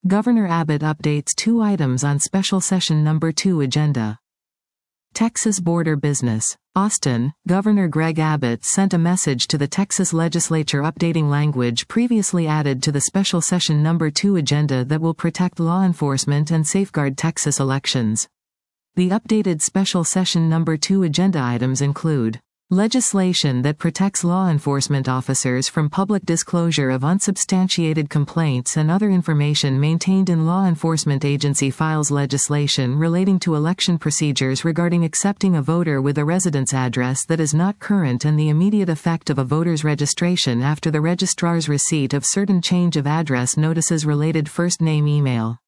Governor Abbott updates 2 items on special session number 2 agenda. Texas border business. Austin, Governor Greg Abbott sent a message to the Texas legislature updating language previously added to the special session number 2 agenda that will protect law enforcement and safeguard Texas elections. The updated special session number 2 agenda items include legislation that protects law enforcement officers from public disclosure of unsubstantiated complaints and other information maintained in law enforcement agency files, legislation relating to election procedures regarding accepting a voter with a residence address that is not current and the immediate effect of a voter's registration after the registrar's receipt of certain change of address notices, related first name email.